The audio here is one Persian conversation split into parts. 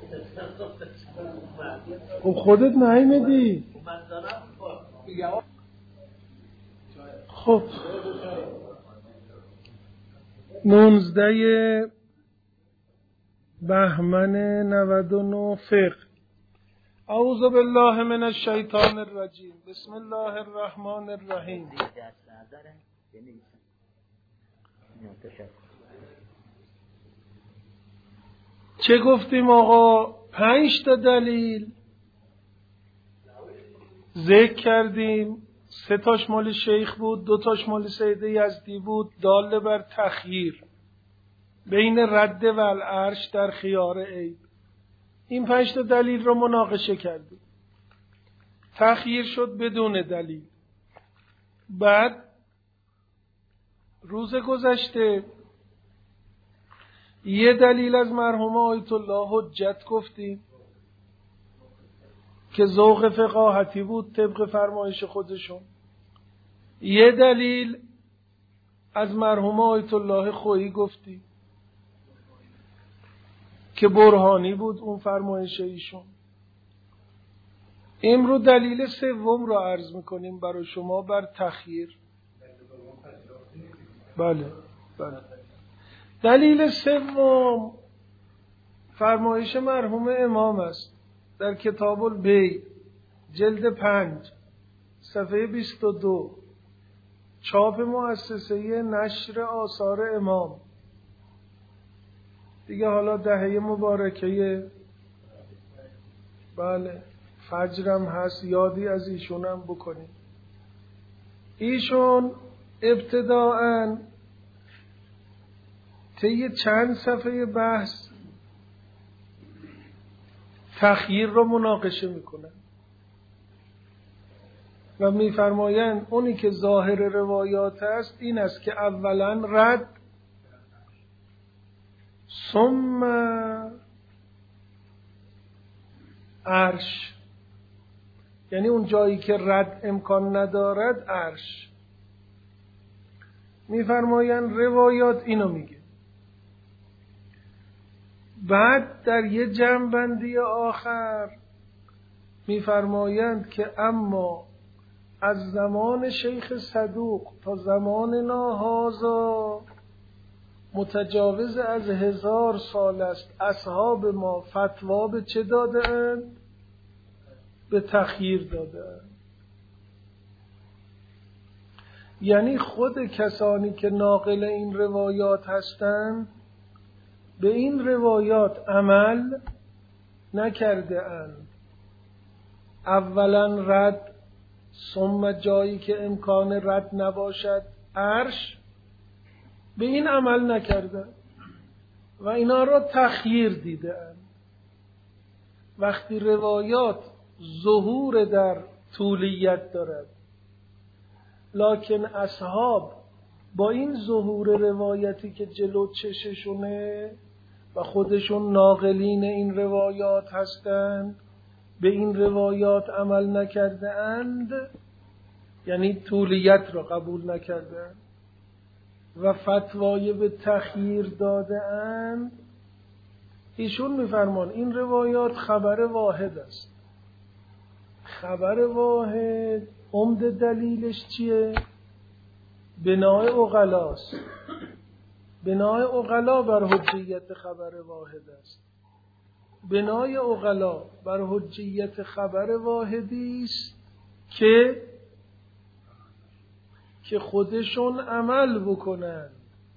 خب خودت نمیدی. خب 19 بهمن 99 فقه. اعوذ بالله من الشیطان الرجیم. بسم الله الرحمن الرحیم. چه گفتیم آقا؟ 5 تا دلیل ذکر کردیم. 3 تاش مال شیخ بود، 2 تاش مال سید یزدی بود، دال بر تخییر بین رد و العرش در خیار عیب. این 5 تا دلیل رو مناقشه کردیم. تخییر شد بدون دلیل. بعد روز گذشته یه دلیل از مرحوم آیت الله حجت گفتیم که ذوق فقاهتی بود طبق فرمایش خودشون. یه دلیل از مرحوم آیت الله خویی گفتیم که برهانی بود اون فرمایش ایشون. امروز دلیل سوم رو عرض میکنیم برای شما بر تخییر. بله. دلیل سوم فرمایش مرحوم امام است در کتاب البیع جلد 5 صفحه 22 چاپ مؤسسه نشر آثار امام. دیگه حالا دهه مبارکه بله فجرم هست، یادی از ایشونم بکنیم. ایشون ابتداءً طی چند صفحه بحث تخییر رو مناقشه میکنن و میفرمایند اونی که ظاهر روایات است این است که اولا رد، ثم عرش، یعنی اون جایی که رد امکان ندارد عرش. میفرمایند روایات اینو میگه. بعد در یه جمع‌بندی آخر میفرمایند که اما از زمان شیخ صدوق تا زمان ناهازا متجاوز از 1000 سال است اصحاب ما فتوا به چه دادند؟ به تخییر دادند. یعنی خود کسانی که ناقل این روایات هستند به این روایات عمل نکرده اند. اولا رد، ثم جایی که امکان رد نباشد عرش، به این عمل نکرده و اینا را تخییر دیده اند. وقتی روایات ظهور در طولیت دارد لکن اصحاب با این ظهور روایتی که جلو چششونه و خودشون ناقلین این روایات هستند به این روایات عمل نکرده اند، یعنی طولیت را قبول نکرده اند و فتوای به تخییر داده اند. ایشون میفرمان این روایات خبر واحد است. خبر واحد عمده دلیلش چیه؟ بنای عقلاست. بنای عقلا بر حجیت خبر واحد است. بنای عقلا بر حجیت خبر واحدی است که خودشون عمل بکنند.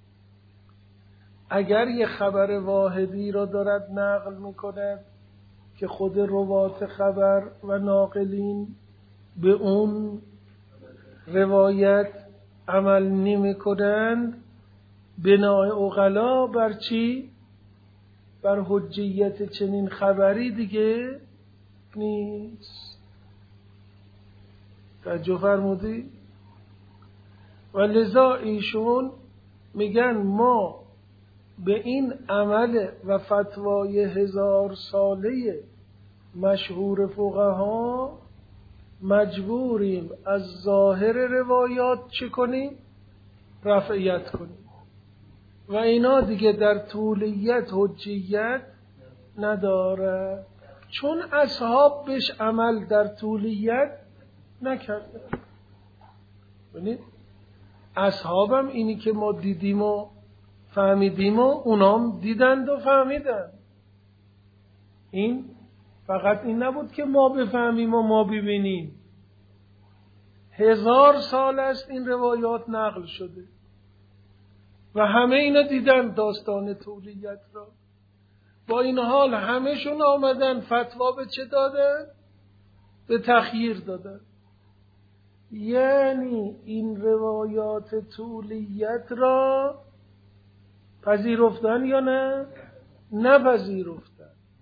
اگر یه خبر واحدی را دارد نقل میکند که خود روات خبر و ناقلین به اون روایت عمل نمی کنند، بنای عقلا بر چی؟ بر حجیت چنین خبری دیگه نیست. توجه فرمودی؟ و لذا ایشون میگن ما به این عمل و فتوای 1000 ساله مشهور فقها مجبوریم از ظاهر روایات چه کنیم؟ رفعیت کنیم و اینا دیگه در طولیت حجیت ندارد، چون اصحاب بهش عمل در طولیت نکردن. ببینید اصحابم اینی که ما دیدیم و فهمیدیم و اونام دیدند و فهمیدن. این فقط این نبود که ما بفهمیم و ما ببینیم. 1000 سال است این روایات نقل شده و همه اینا دیدن داستان تولیت را. با این حال همهشون آمدن فتوا به چه دادن؟ به تخییر دادن. یعنی این روایات تولیت را پذیرفتن یا نه؟ نپذیرفتن.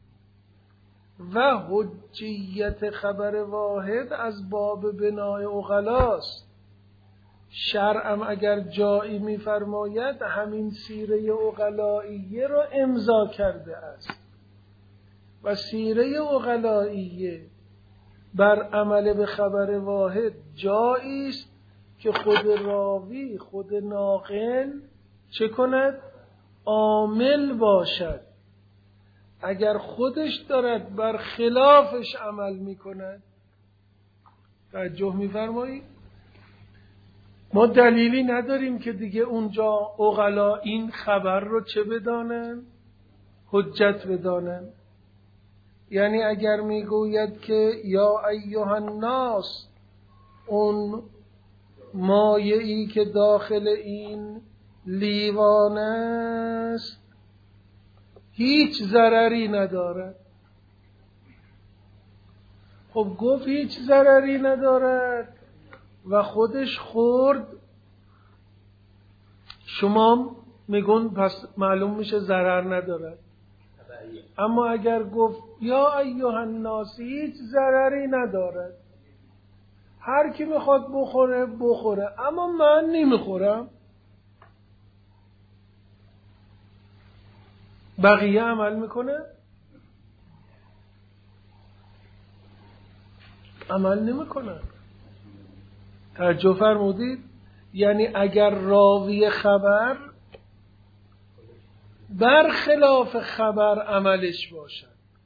و حجیت خبر واحد از باب بنای عقلاست. شرعم اگر جایی می‌فرماید همین سیره عقلائیه را امضا کرده است و سیره عقلائیه بر عمل به خبر واحد جایی است که خود راوی، خود ناقل چه کند؟ عامل باشد. اگر خودش دارد بر خلافش عمل میکند، توجه میفرمایید؟ ما دلیلی نداریم که دیگه اونجا عقلا این خبر رو چه بدانن؟ حجت بدانن. یعنی اگر میگوید که یا ایها الناس، اون مایعی که داخل این لیوان است هیچ ضرری ندارد. خب گفت هیچ ضرری ندارد و خودش خورد، شما میگون پس معلوم میشه ضرر ندارد. اما اگر گفت یا ایها الناس هیچ ضرری ندارد، هر کی میخواد بخوره بخوره، اما من نمیخورم، بقیه عمل میکنه؟ عمل نمیکنه. توجه فرمودید؟ یعنی اگر راوی خبر برخلاف خبر عملش باشد،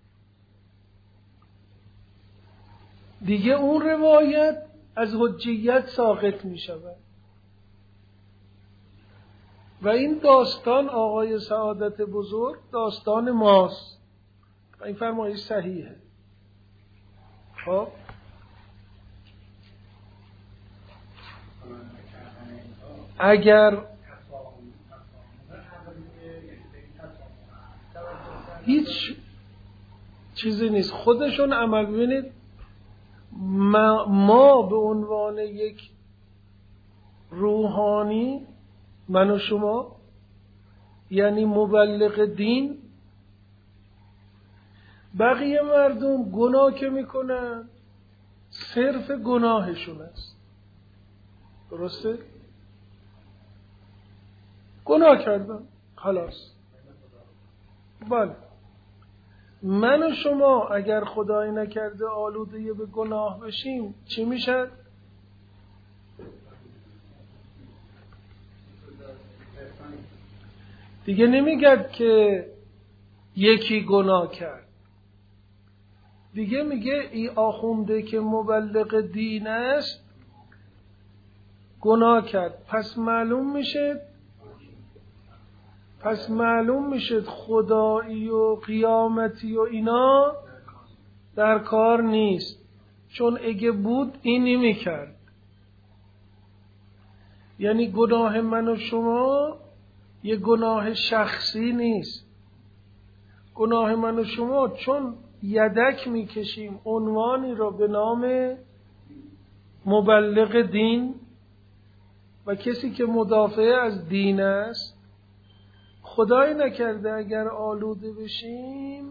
دیگه اون روایت از حجیت ساقط می شود. و این داستان آقای سعادت بزرگ داستان ماست. این فرمایش صحیحه. خب اگر هیچ چیزی نیست، خودشون عمل. ببینید ما به عنوان یک روحانی، من و شما، یعنی مبلغ دین، بقیه مردم گناه که میکنن صرف گناهشون است. درسته؟ گناه کردن خلاص. بله، من و شما اگر خدای نکرده آلوده به گناه بشیم چی میشد؟ دیگه نمیگد که یکی گناه کرد، دیگه میگه ای آخونده که مبلغ دین است گناه کرد. پس معلوم میشه خدایی و قیامتی و اینا در کار نیست، چون اگه بود این نمی‌کرد. یعنی گناه من و شما یه گناه شخصی نیست. گناه من و شما چون یدک میکشیم عنوانی را به نام مبلغ دین و کسی که مدافع از دین است، خدای نکرده اگر آلوده بشیم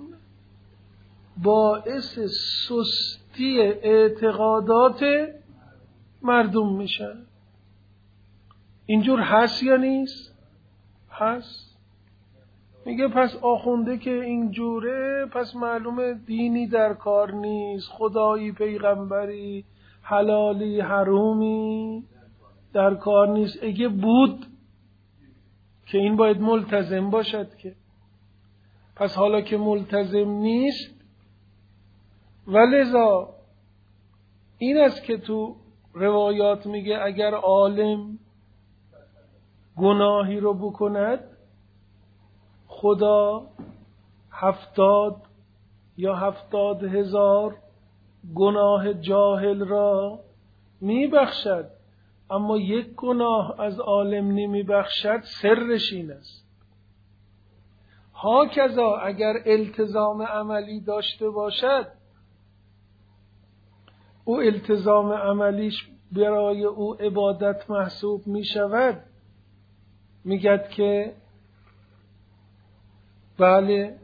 باعث سستی اعتقادات مردم میشن. اینجور هست یا نیست؟ هست. میگه پس آخونده که اینجوره پس معلومه دینی در کار نیست، خدایی پیغمبری حلالی حرومی در کار نیست. اگه بود که این باید ملتزم باشد که پس حالا که ملتزم نیست، ولذا این است که تو روایات میگه اگر عالم گناهی رو بکند، خدا 70 یا 70,000 گناه جاهل را میبخشد، اما یک گناه از عالم نمیبخشد. سرش این است. هاکذا اگر التزام عملی داشته باشد، او التزام عملیش برای او عبادت محسوب می شود. میگد که بله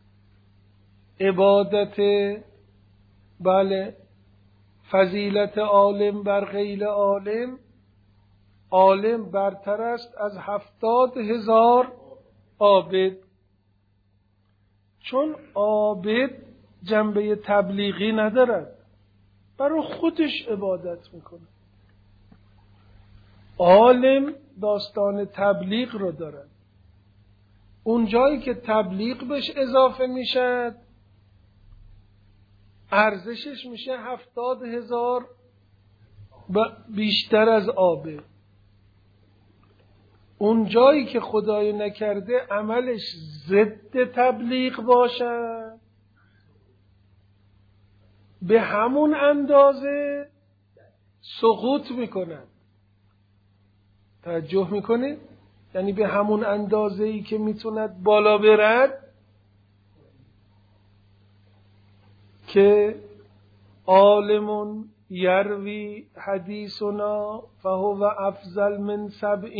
عبادت، بله فضیلت عالم بر غیر عالم، عالم برتر است از 70,000 عابد. چون عابد جنبه تبلیغی ندارد، برای خودش عبادت میکنه. عالم داستان تبلیغ رو دارد. اون جایی که تبلیغ بهش اضافه میشد، ارزشش میشه 70,000 بیشتر از عابد. اون جایی که خدای نکرده عملش ضد تبلیغ باشد، به همون اندازه سقوط میکنن. توجه میکنید؟ یعنی به همون اندازه‌ای که میتوند بالا برد، که عالم یروی حدیثنا فهو افضل من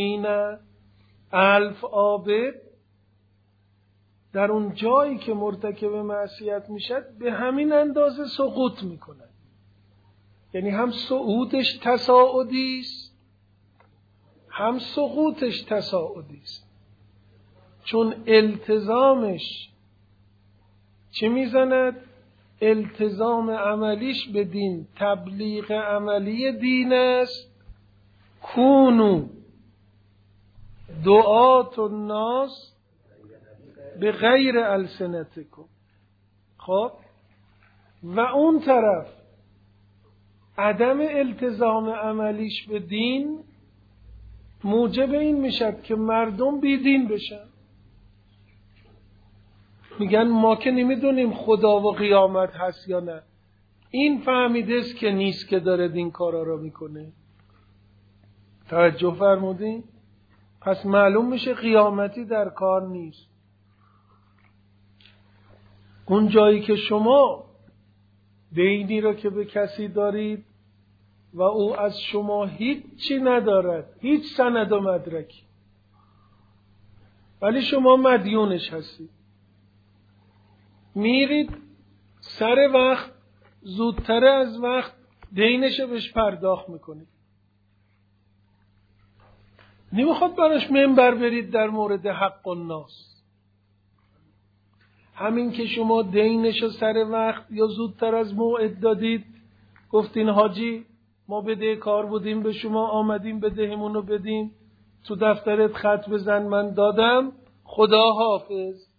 70,000 عابد، در اون جایی که مرتکب معصیت میشد به همین اندازه سقوط میکند. یعنی هم صعودش تصاعدی است، هم سقوطش تصاعدی است. چون التزامش چی میزند؟ التزام عملیش به دین تبلیغ عملی دین است. کونو دعات الناس به غیر السنتکم. خب و اون طرف عدم التزام عملیش به دین موجب این میشد که مردم بی دین بشن. میگن ما که نمیدونیم خدا و قیامت هست یا نه. این فهمیده است که نیست که داره این کارا را میکنه. توجه فرمودین؟ پس معلوم میشه قیامتی در کار نیست. اون جایی که شما دینی را که به کسی دارید و او از شما هیچی ندارد، هیچ سند و مدرکی، ولی شما مدیونش هستید، میرید سر وقت، زودتر از وقت دینش بهش پرداخت میکنید. نمیخواد براش منبر برید در مورد حق الناس. همین که شما دینشو سر وقت یا زودتر از موعد دادید، گفتین حاجی ما بدهکار بودیم به شما، آمدیم بدهمونو بدیم، تو دفترت خط بزن من دادم، خدا حافظ.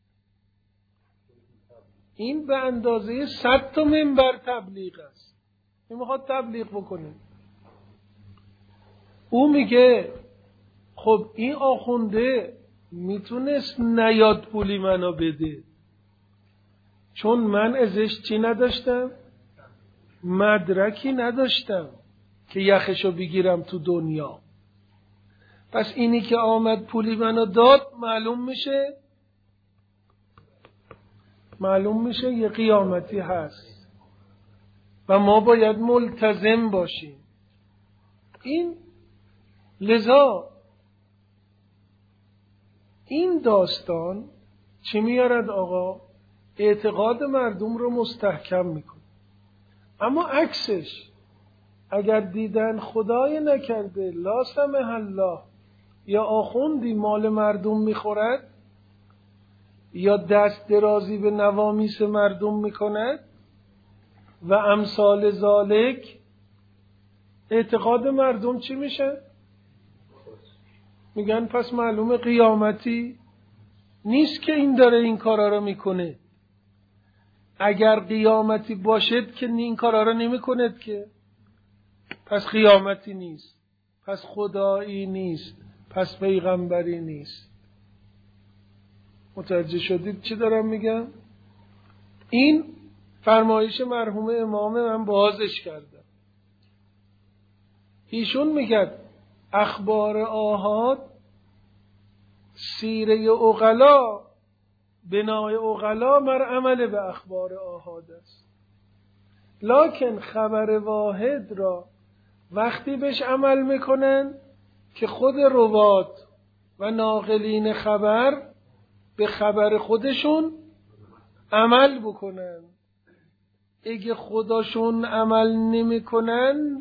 این به اندازه 100 تا منبر تبلیغ است. نمیخواد تبلیغ بکنه. او میگه خب این آخونده میتونست نیاد پولی منو بده، چون من ازش چی نداشتم؟ مدرکی نداشتم که یخشو بگیرم تو دنیا. پس اینی که آمد پولی منو داد، معلوم میشه یه قیامتی هست و ما باید ملتزم باشیم. لذا این داستان چی میارد آقا؟ اعتقاد مردم رو مستحکم میکنه. اما عکسش، اگر دیدن خدای نکرده لا سمح الله یا آخوندی مال مردم میخورد یا دست درازی به نوامیس مردم میکند و امثال ذالک، اعتقاد مردم چی میشه؟ میگن پس معلومه قیامتی نیست که این داره این کارا رو میکنه. اگر قیامتی باشد که این کارا رو نمیکند که، پس قیامتی نیست، پس خدایی نیست، پس پیغمبری نیست. متوجه شدید چی دارم میگم؟ این فرمایش مرحوم امام من بازش کردم. ایشون میگه اخبار آحاد سیره عقلا، بنای عقلا بر عمل به اخبار آحاد است. لکن خبر واحد را وقتی بهش عمل میکنن که خود روات و ناقلین خبر به خبر خودشون عمل بکنن. اگه خودشون عمل نمی کنند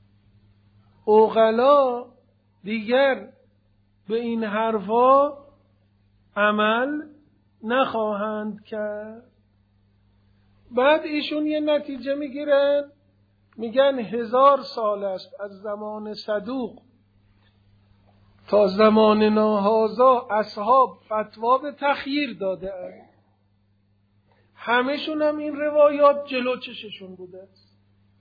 عقلا دیگر به این حرفا عمل نخواهند کرد. بعد ایشون یه نتیجه میگیرن، میگن 1000 سال است از زمان صدوق تا زمان ناهازا اصحاب فتوا به تخییر داده اند. همشون هم این روایات جلو چششون بوده است.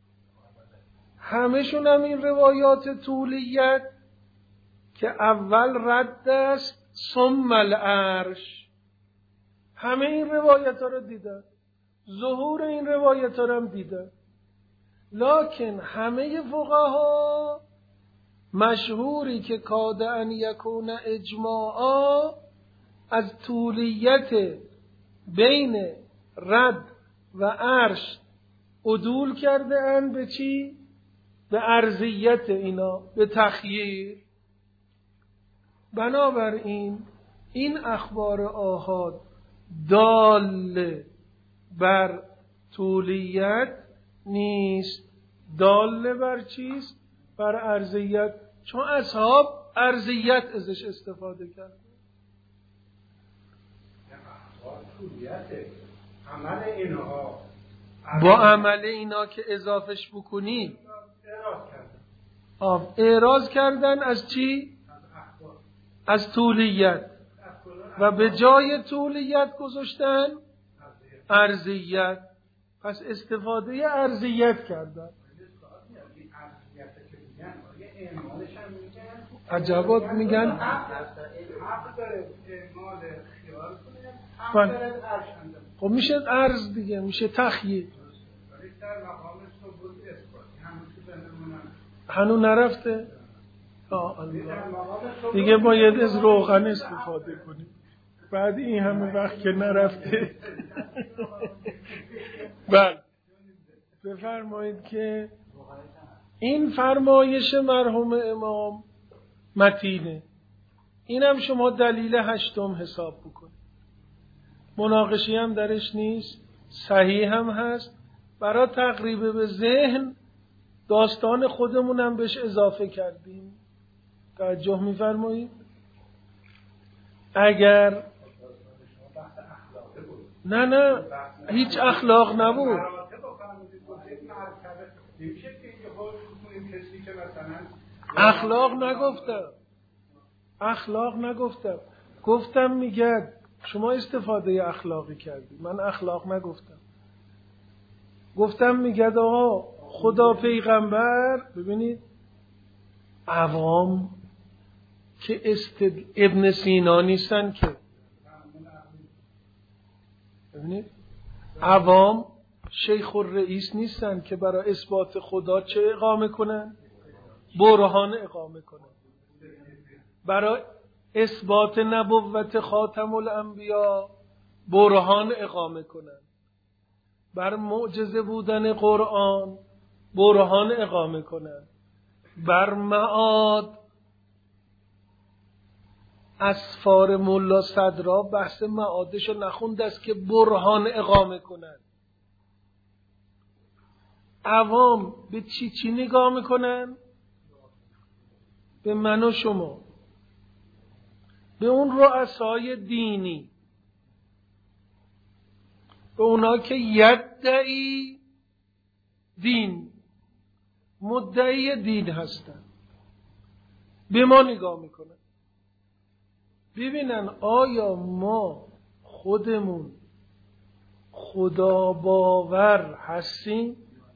همشون هم این روایات طولیت که اول رد است ثم العرش، همه این روایت ها رو دیدن، ظهور این روایت ها رو هم دیدن. لکن همه فقها مشهوری که کاد ان یکون اجماعا از طولیت بین رد و عرش عدول کرده اند به چی؟ به ارضیت اینا، به تخییر. بنابراین این اخبار آحاد دال بر طولیت نیست، دال بر چیست؟ بر ارضیت، چون اصحاب ارضیت ازش استفاده کرد. عمل اینها با عمل اینا که اضافش بکنی اعراض کردن از چی؟ از طولیت و به جای طولیت گذاشتن ارضیت. پس استفاده ارضیت کردن. عجبات میگن حق داره اعمال خیال کنه، خب میشه عرض دیگه، میشه تخییر. هنو نرفته؟ دیگه باید از روغن استفاده کنیم بعد این همه وقت که نرفته. بله بفرمایید که این فرمایش مرحوم امام متینه. اینم شما دلیل 8 حساب بکنید. مناقشی هم درش نیست، صحیح هم هست. برای تقریب به ذهن داستان خودمونم بهش اضافه کردیم. توجه می‌فرمایید؟ اگر نه هیچ اخلاق نبود. اخلاق نگفتم. گفتم میگه شما استفاده اخلاقی کردی، من اخلاق نگفتم. گفتم میگه آقا خدا پیغمبر، ببینید عوام که ابن سینا نیستن که، ببینید عوام شیخ الرئیس نیستن که برای اثبات خدا چه اقامه کنن؟ برهان اقامه کنن. برای اثبات نبوت خاتم الانبیا برهان اقامه کنن. بر معجزه بودن قرآن برهان اقامه کنن. بر معاد اسفار ملا صدرا بحث معادشو نخوند است که برهان اقامه کنن. عوام به چی نگاه میکنن؟ به من و شما، به اون رؤسای دینی، به اونا که یدعی دین، مدعی دین هستن، به ما نگاه میکنن. ببینن آیا ما خودمون خدا باور هستیم؟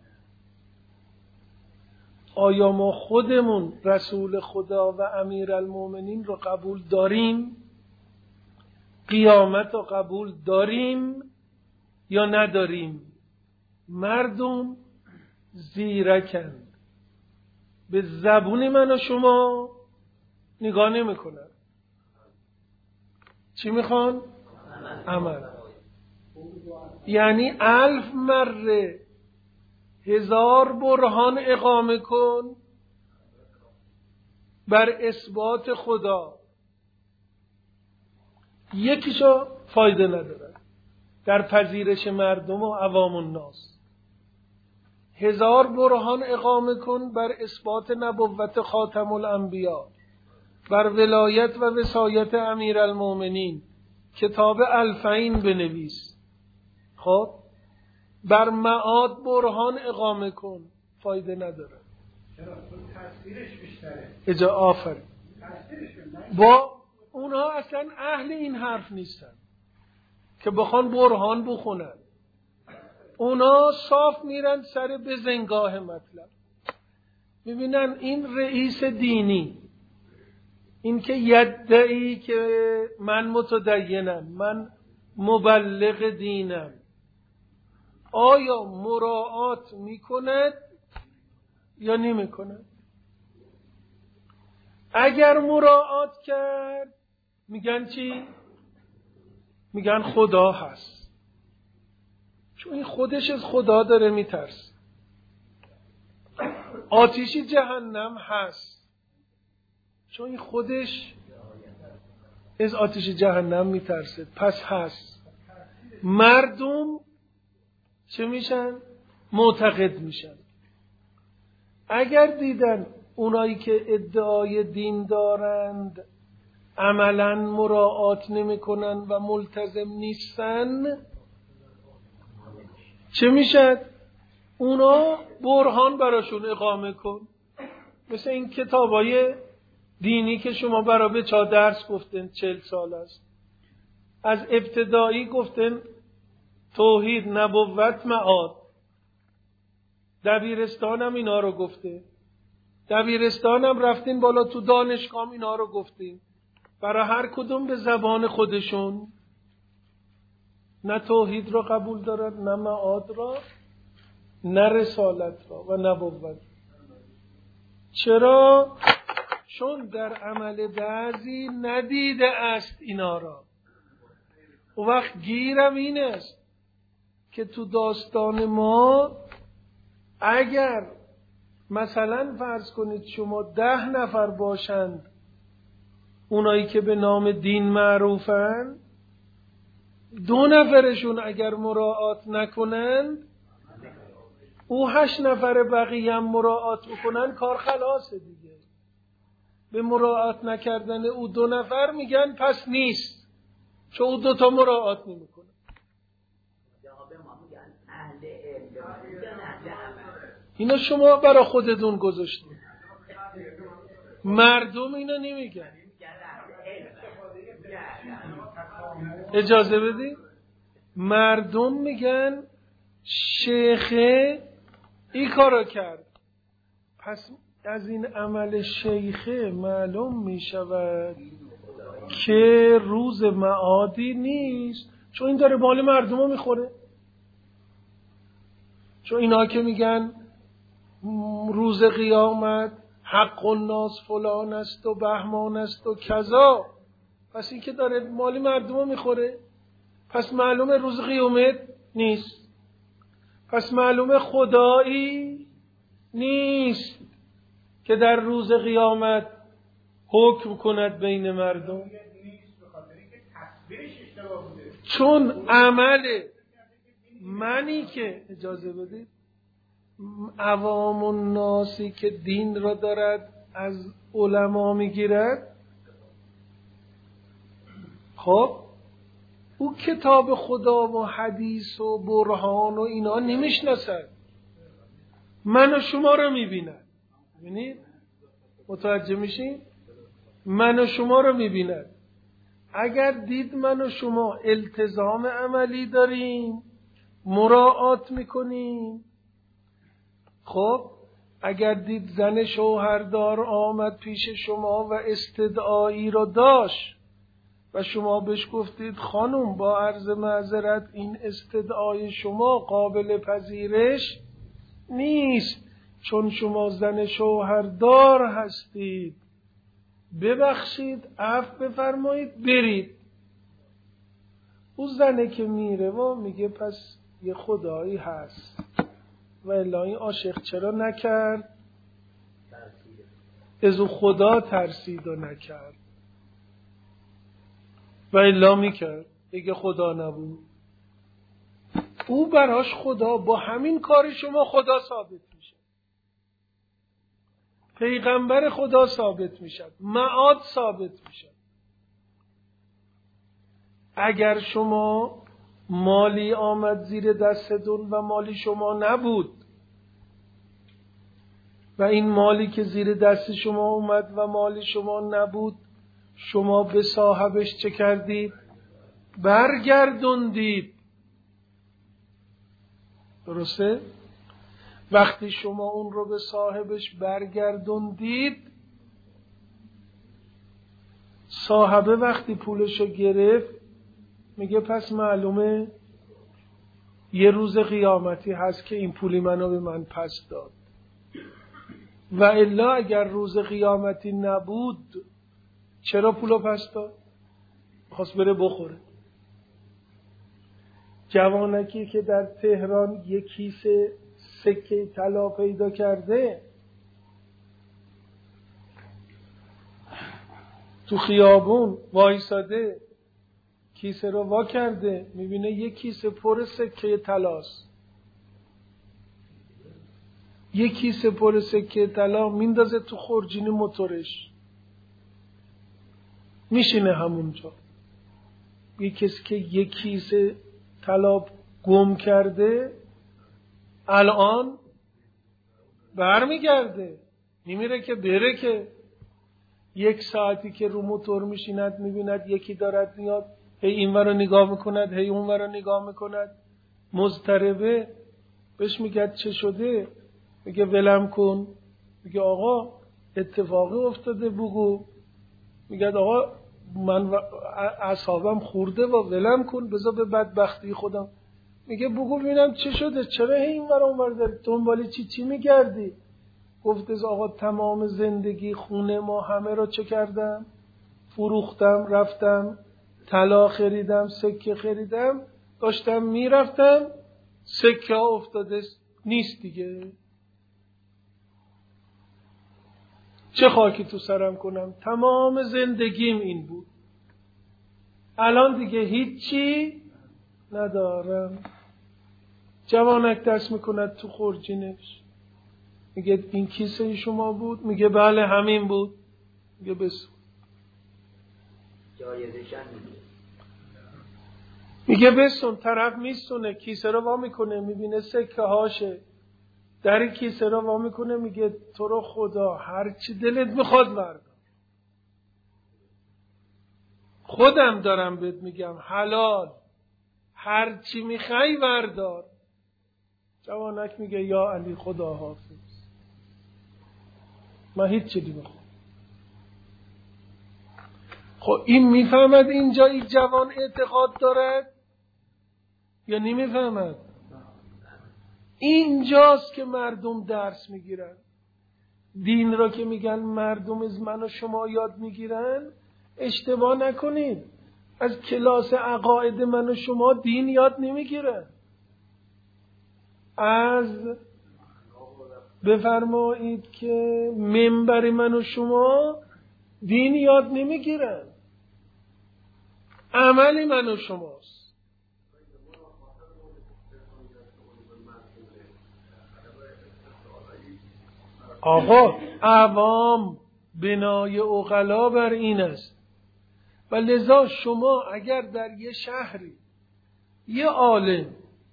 آیا ما خودمون رسول خدا و امیرالمومنین رو قبول داریم؟ قیامت رو قبول داریم یا نداریم؟ مردم زیرکند، به زبون من و شما نگاه نمی کنن. چی میخوان؟ عمل. یعنی 1000 مره 1000 برهان اقامه کن بر اثبات خدا، یکیشو فایده نداره در پذیرش مردم و عوام الناس. 1000 برهان اقامه کن بر اثبات نبوت خاتم الانبیا، بر ولایت و وصایت امیرالمومنین، کتاب الفین بنویس. خب بر معاد برهان اقامه کن، فایده نداره. چرا؟ تاثیرش بیشتره. آفرین. با اونها اصلا اهل این حرف نیستن که بخوان برهان بخونن. اونا صاف میرن سر بزنگاه مطلب. میبینن این رئیس دینی، این که یدعی که من متدینم، من مبلغ دینم، آیا مراعات میکند یا نمیکند؟ اگر مراعات کرد میگن چی؟ میگن خدا هست، چون این خودش از خدا داره میترسه. آتیش جهنم هست، چون این خودش از آتیش جهنم میترسه، پس هست. مردم چه میشن؟ معتقد میشن. اگر دیدن اونایی که ادعای دین دارند عملاً مراعات نمیکنن و ملتزم نیستن، چه میشد؟ اونا برهان براشون اقامه کن. مثل این کتابای دینی که شما برای بچه‌ها درس گفتن 40 سال است. از ابتدایی گفتن توحید، نبوت، معاد. دبیرستانم اینا رو گفته. دبیرستانم رفتین بالا تو دانشگاه اینا رو گفتیم. برای هر کدوم به زبان خودشون. نه توحید را قبول دارد، نه معاد را، نه رسالت را و نبوت. چرا؟ چون در عمل بعضی ندیده است اینا را. و وقت گیرم این است که تو داستان ما اگر مثلا فرض کنید شما 10 نفر باشند اونایی که به نام دین معروفن، 2 نفرشون اگر مراعات نکنند، او 8 نفر بقیه هم مراعات بکنن، کار خلاصه دیگه. به مراعات نکردن او 2 نفر میگن پس نیست، چون او 2 تا مراعات نمیکنه. اینا شما برای خودتون گذاشتید، مردم اینا نمیگن. اجازه بدید، مردم میگن شیخه این کارو کرد، پس از این عمل شیخه معلوم میشود که روز معادی نیست، چون این داره مال مردم رو میخوره. چون اینا که میگن روز قیامت حق الناس فلان است و بهمان است و کذا، پس این که داره مال مردم رو میخوره، پس معلومه روز قیامت نیست، پس معلومه خدایی نیست که در روز قیامت حکم کند بین مردم. چون عمل منی که اجازه بدید عوام الناسی که دین را دارد از علما میگیرد، خب او کتاب خدا و حدیث و برهان و اینا نمیشناسد، من و شما رو میبیند. ببینید متوجه میشین؟ من و شما رو میبیند. اگر دید من و شما التزام عملی داریم، مراعات میکنیم، خب اگر دید زن شوهردار آمد پیش شما و استدعایی رو داشت و شما بهش گفتید خانم با عرض معذرت این استدعای شما قابل پذیرش نیست چون شما زن شوهردار هستید، ببخشید عفو بفرمایید برید. او زنه که میره و میگه پس یه خدایی هست و الا این عاشق چرا نکرد؟ از او خدا ترسید و نکرد و الا میکرد دیگه خدا نبود. او براش خدا، با همین کار شما خدا ثابت میشه، پیغمبر خدا ثابت میشه، معاد ثابت میشه. اگر شما مالی آمد زیر دستتون و مالی شما نبود و این مالی که زیر دست شما اومد و مالی شما نبود، شما به صاحبش چه کردید؟ برگردوندید. درسته؟ وقتی شما اون رو به صاحبش برگردوندید، صاحبه وقتی پولشو گرفت میگه پس معلومه یه روز قیامتی هست که این پولی منو به من پس داد و الا اگر روز قیامتی نبود چرا پولو پس داد؟ خواست بره بخوره. جوانکی که در تهران یک کیسه سکه طلا پیدا کرده تو خیابون وایساده، کیسه رو وا کرده، میبینه یک کیسه پر سکه طلاست. یک کیسه پر سکه طلا میندازه تو خورجین موتورش، میشینه همونجا. یک کسی که یک کیسه طلا گم کرده الان برمیگرده، نمیره که بره که. یک ساعتی که رو موتور میشیند میبیند یکی دارد میاد، هی این ور رو نگاه میکند هی اون ور رو نگاه میکند، مضطربه. بهش میگه چه شده؟ میگه ولم کن. میگه آقا اتفاقی افتاده بگو. میگه آقا من اعصابم خورده و ولم کن بذار به بدبختی خودم. میگه بگو ببینم چه شده، چرا این ور اون ور داری دنبال چی میگردی؟ گفته آقا تمام زندگی خونه ما همه رو چه کردم؟ فروختم، رفتم طلا خریدم، سکه خریدم، داشتم میرفتم سکه ها افتاده نیست دیگه. چه خاکی تو سرم کنم؟ تمام زندگیم این بود، الان دیگه هیچی ندارم. جوانک دست میکند تو خورجینش، میگه این کیسه شما بود؟ میگه بله همین بود. میگه بس میگه بسون. طرف میستونه کیسه رو وا میکنه، میبینه سکه هاشه، در کیسه رو وا میکنه، میگه تو رو خدا هر چی دلت میخواد بردار، خودم دارم بهت میگم حلال، هر چی میخوای بردار. جوانک میگه یا علی خدا حافظ، من هیچ چیزی نمیخوام. خب این میفهمد اینجا این جوان اعتقاد دارد یا نمیفهمد؟ اینجاست که مردم درس میگیرن. دین را که میگن مردم از من و شما یاد میگیرن، اشتباه نکنید، از کلاس عقاید من و شما دین یاد نمیگیرن، از بفرمایید که منبر من و شما دین یاد نمیگیرن، عمل من و شماست. آقا عوام بنای عقلا بر این است و لذا شما اگر در یه شهری یه عالم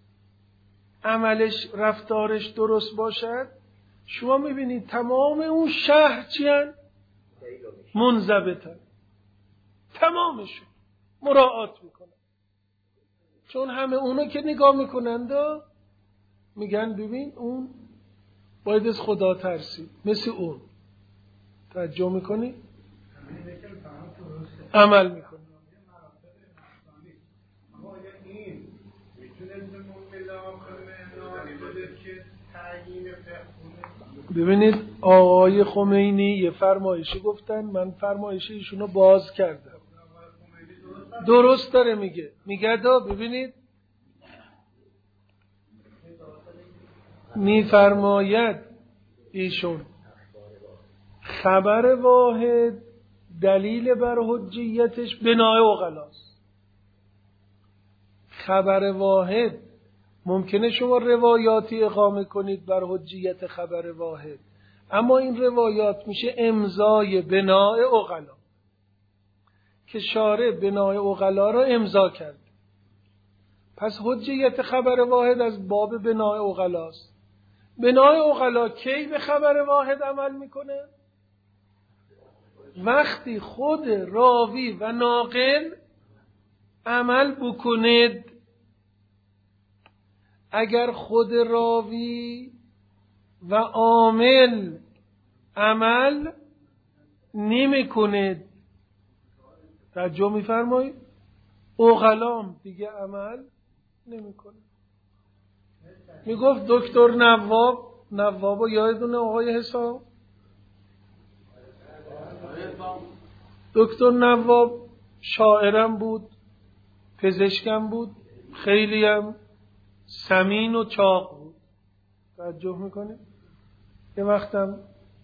عملش رفتارش درست باشد، شما میبینید تمام اون شهر چی هن؟ منضبطن، تمامشون. مراعات میکنن. چون همه اونا که نگاه میکنند و میگن ببین اون باید از خدا ترسید، مثل اون. توجه میکنی؟ عمل میکنی. ببینید آقای خمینی یه فرمایشی گفتن، من فرمایش ایشونو باز کردم. درست داره میگه دا ببینید میفرماید ایشون خبر واحد دلیل بر حجیتش بنای عقلاست. خبر واحد ممکنه شما روایاتی اقامه کنید بر حجیت خبر واحد، اما این روایات میشه امضای بنای عقلا که شارع بنای عقلا را امضا کرد. پس حجیت خبر واحد از باب بنای عقلاست. بنای عقلا کی به خبر واحد عمل میکنه؟ وقتی خود راوی و ناقل عمل بکنید. اگر خود راوی و عامل عمل نمی کند، توجه می‌فرمایید، عقلام دیگه عمل نمی کنه. میگفت دکتر نواب یادتونه آقای حساب؟ دکتر نواب شاعرم بود، پزشکم بود، خیلی هم سمین و چاق بود. توجه میکنه؟ یه وقتم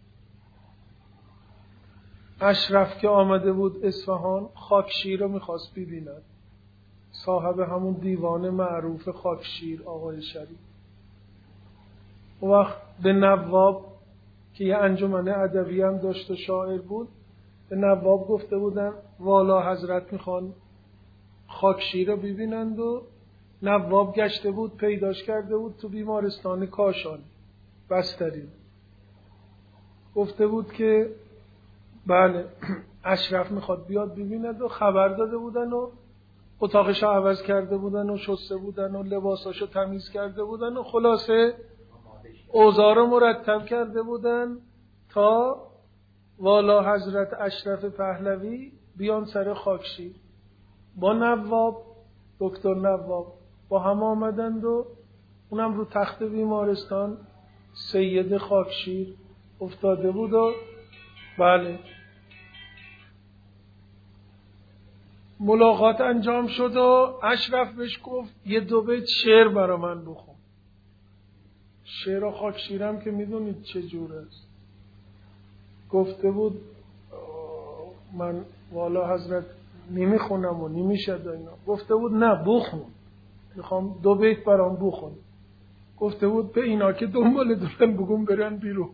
اشرف که آمده بود اصفهان، خاکشیر رو میخواست ببیند، صاحب همون دیوان معروف خاکشیر آقای شریف. اون وقت به نواب که یه انجمن ادبی هم داشت و شاعر بود، به نواب گفته بودن والا حضرت میخوان خاکشیر رو ببینند و نواب گشته بود پیداش کرده بود تو بیمارستان کاشان بستری. گفته بود که بله اشرف میخواد بیاد ببیند و خبر داده بودن و اتاقش رو عوض کرده بودن و شسته بودن و لباساشو تمیز کرده بودن و خلاصه اوضاع رو مرتب کرده بودن تا والا حضرت اشرف پهلوی بیان سر خاکشیر. با نواب، دکتر نواب با هم آمدند و اونم رو تخت بیمارستان سید خاکشیر افتاده بود و بله ملاقات انجام شد و اشرف بهش گفت یه دو بیت شعر برا من بخون. شعر خاکشیرم که میدونید چه جور است. گفته بود من والا حضرت نمیخونم و نمیشد اینا. گفته بود نه بخون، میخوام دو بیت برام بخون. گفته بود به اینا که دنبال دارن بگم برن بیرون.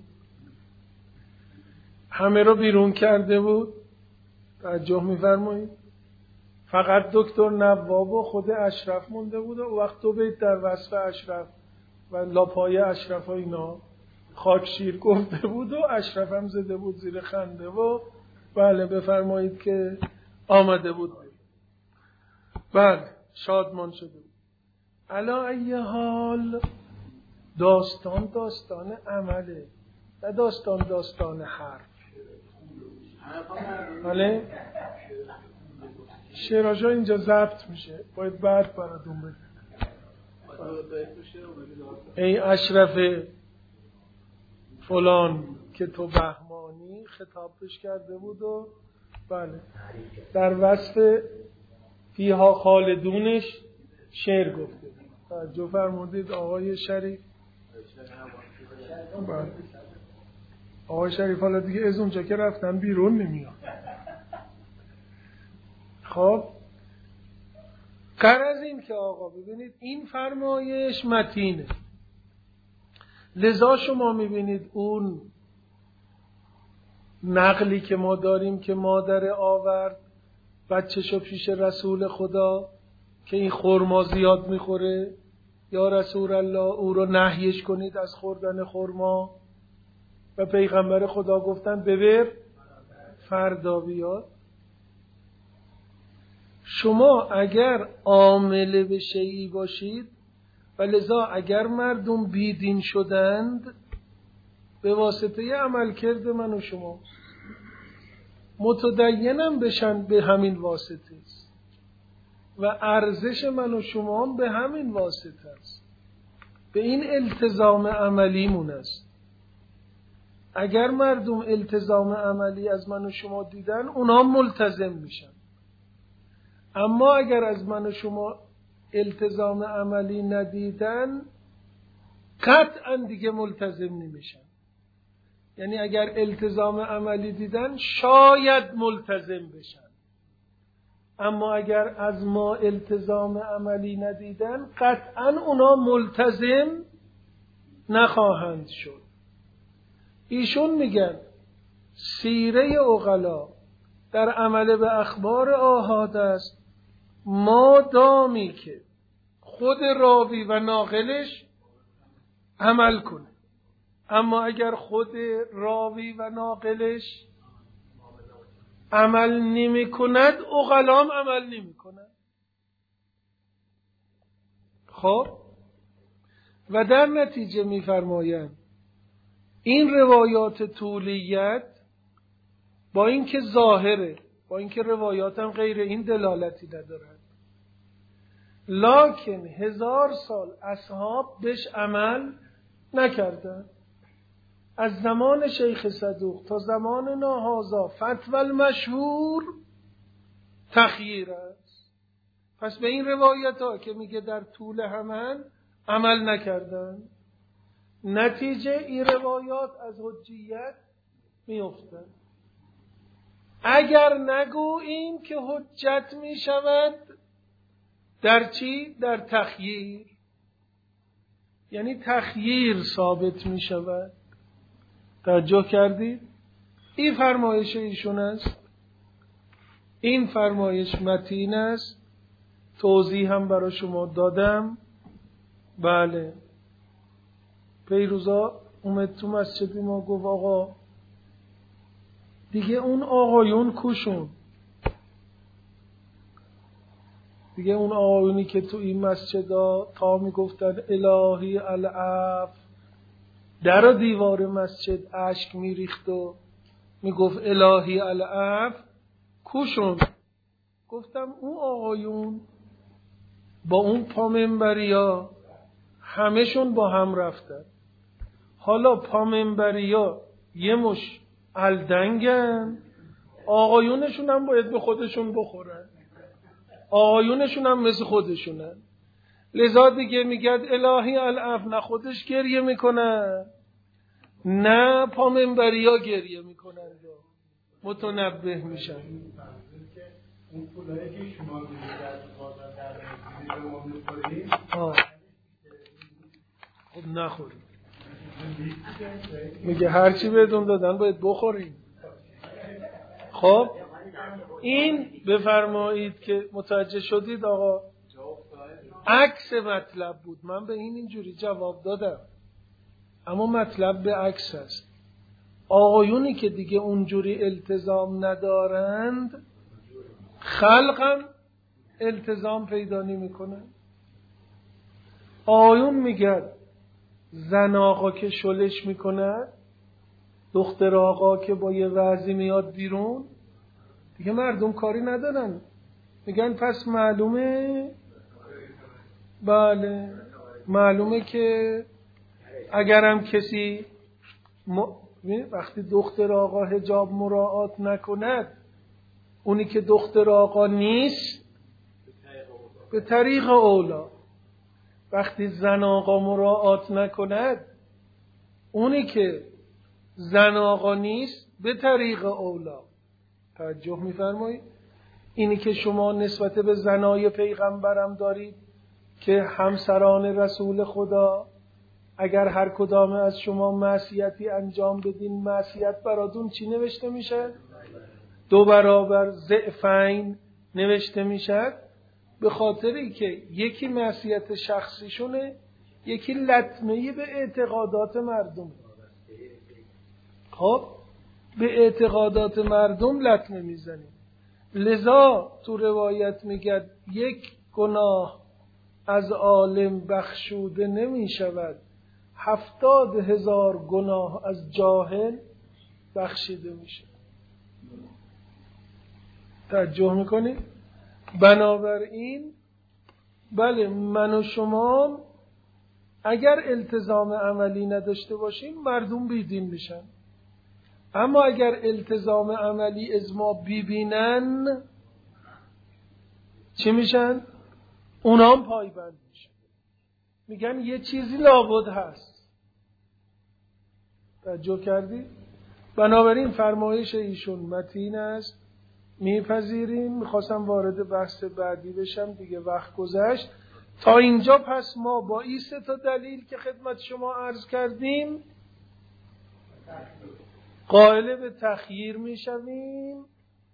همه رو بیرون کرده بود. توجه میفرمایید؟ فقط دکتر نواب و خود اشرف مونده بود و وقت دو بیت در وصف اشرف و لاپای اشرف ها اینا خاکشیر گفته بود و اشرف هم زده بود زیر خنده و بله بفرمایید که آمده بود. بله شادمان شده بود. علا ای حال داستان عمله و داستان حرف. بله شعراجا اینجا ضبط میشه، باید بعد براتون بگم. ای اشرف فلان که تو بهمانی خطابش کرده بود و بله در وصف فیها خالدونش شعر گفته. توجه فرمودید آقای شریف؟ بله. آقای شریف حالا دیگه از اونجا که رفتن بیرون نمیاد. خب غرض این که آقا ببینید این فرمایش متینه، لذا شما میبینید اون نقلی که ما داریم که مادر آورد بچه‌شو پیش رسول خدا که این خرما زیاد میخوره، یا رسول الله او رو نهیش کنید از خوردن خرما، و پیغمبر خدا گفتن ببر فردا بیاد. شما اگر عامل به شیئی باشید و لذا اگر مردم بیدین شدند به واسطه عملکرد من و شما، متدینم بشن به همین واسطه است و ارزش من و شما به همین واسطه است، به این التزام عملیمون است. اگر مردم التزام عملی از من و شما دیدن اونا ملتزم میشن، اما اگر از من و شما التزام عملی ندیدن قطعا دیگه ملتزم نمیشن. یعنی اگر التزام عملی دیدن شاید ملتزم بشن، اما اگر از ما التزام عملی ندیدن قطعا اونا ملتزم نخواهند شد. ایشون میگن سیره عقلا در عمل به اخبار آحاد است مادامی که خود راوی و ناقلش عمل کنه. اما اگر خود راوی و ناقلش عمل نمی کند عقلام عمل نمی کند. خب و در نتیجه می فرمایند این روایات طولیت با اینکه ظاهره، با اینکه روایات هم غیر این دلالتی ندارد، لکن 1000 سال اصحاب بهش عمل نکردند. از زمان شیخ صدوق تا زمان ناهازا فتوی المشهور تخییر است. پس به این روایت ها که میگه در طول همن عمل نکردن، نتیجه این روایات از حجیت میافتند. اگر نگوییم که حجت میشود در چی؟ در تخییر، یعنی تخییر ثابت میشود. توجه کردید؟ این فرمایش ایشون است. این فرمایش متین است. توضیح هم برای شما دادم. بله، پیروزا اومد تو مسجد ما گفت آقا دیگه اون آقایون کوشون، دیگه اون آقایونی که تو این مسجدها تا میگفتن الهی العفو، در و دیوار مسجد اشک میریخت و میگفت الهی العفو، کوشون. گفتم اون آقایون با اون پامنبریا همه‌شون با هم رفتن. حالا پامنبریا یه مش الدنگن، آقایونشون هم باید به خودشون بخورن، آقایونشون هم مثل خودشونن. لذا دیگه میگد الهی العفو، نه خودش گریه میکنن نه پامنبریا گریه میکنن، متنبه میشن. اون پولایی که شما میدید از بازار در رسیدی به ما میخورید خب نخورید. میگه هرچی بهتون دادن باید بخورید. خب این بفرمایید که متوجه شدید آقا عکس مطلب بود. من به اینجوری جواب دادم، اما مطلب به عکس است. آقایونی که دیگه اونجوری التزام ندارند خلقم التزام پیدا نمی کنن. آقایون میگن زن آقا که شلش میکنه، دختر آقا که با یه وضعی میاد بیرون، دیگه مردم کاری ندارن. میگن پس معلومه، بله معلومه که اگرم کسی وقتی دختر آقا حجاب مراعات نکند، اونی که دختر آقا نیست به طریق اولا، وقتی زن آقا مراعات نکند، اونی که زن آقا نیست به طریق اولا. توجه می‌فرمایید؟ اینی که شما نسبت به زنای پیغمبرم دارید که همسران رسول خدا، اگر هر کدام از شما معصیتی انجام بدین، معصیت براتون چی نوشته میشه؟ 2 برابر ضعفین نوشته میشه. به خاطری که یکی معصیت شخصیشونه، یکی لطمه‌ای به اعتقادات مردم. خب به اعتقادات مردم لطمه میزنیم. لذا تو روایت میگه یک گناه از عالم بخشوده نمی شود، 70,000 گناه از جاهل بخشیده میشه. توجه میکنی؟ بنابراین بله، من و شما اگر التزام عملی نداشته باشیم مردم بیدین میشن، اما اگر التزام عملی از ما ببینن چی میشن؟ اونا هم پایبند میشن، میگن یه چیزی لابد هست. توجه کردی؟ بنابراین فرمایش ایشون متین است، میپذیریم. میخواستم وارد بحث بعدی بشم دیگه وقت گذشت. تا اینجا پس ما با این 3 تا دلیل که خدمت شما عرض کردیم قائل به تخییر میشویم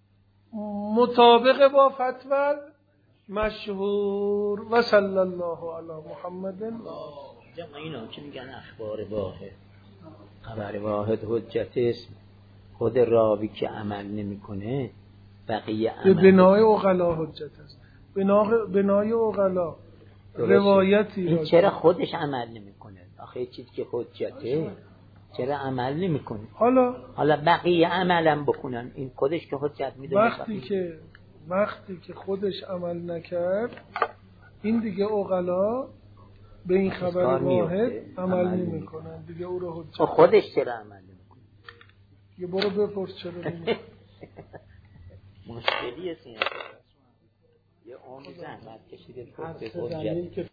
مطابق با فتوی مشهور. و صلی الله علی محمد. جمع اینا که میگن اخبار واحد، خبر واحد حجت اسم، خود راوی که عمل نمیکنه بقیه عمل به بنای عقلا حجت است. بنای عقلا روایتی این چرا خودش عمل نمیکنه؟ آخه چیزی که حجته چرا عمل نمیکنه؟ حالا بقیه عملم بکنن، این خودش که حجت میدونه. وقتی که خودش عمل نکرد این دیگه عقلا به این خبر واحد عمل نمیکنن دیگه، او رو حجت. خودش چرا عمل نمیکنه؟ یه برو بپرس چرا نمیکنه. مشکلی است این. یه عمر زحمت کشیده به حجت